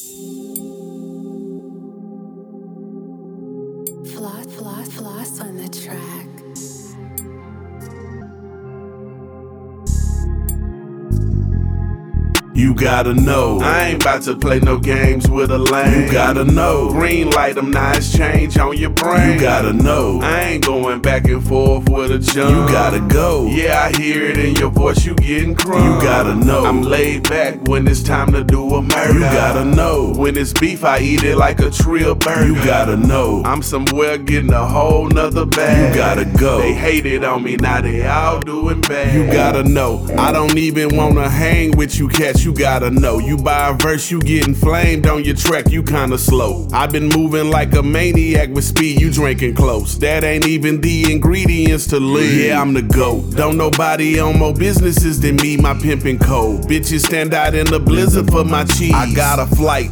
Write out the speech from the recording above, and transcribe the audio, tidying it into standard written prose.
Floss on the track. You gotta know, I ain't about to play no games with a lame. You gotta know, green light them nice change on your brain. You gotta know, I ain't going back and forth with a jump. You gotta go, yeah, I hear it in your voice, you getting crunk. You gotta know, I'm laid back when it's time to do a murder. You gotta know, when it's beef, I eat it like a trill burger. You gotta know, I'm somewhere getting a whole nother bag. You gotta go, they hated on me, now they all doing bad. You gotta know, I don't even wanna hang with you cats. You gotta know, you buy a verse, you getting flamed on your track, you kinda slow. I been moving like a maniac with speed, you drinking close. That ain't even the ingredients to live. Yeah, I'm the GOAT. Don't nobody own more businesses than me, my pimpin' code. Bitches stand out in the blizzard for my cheese. I got a flight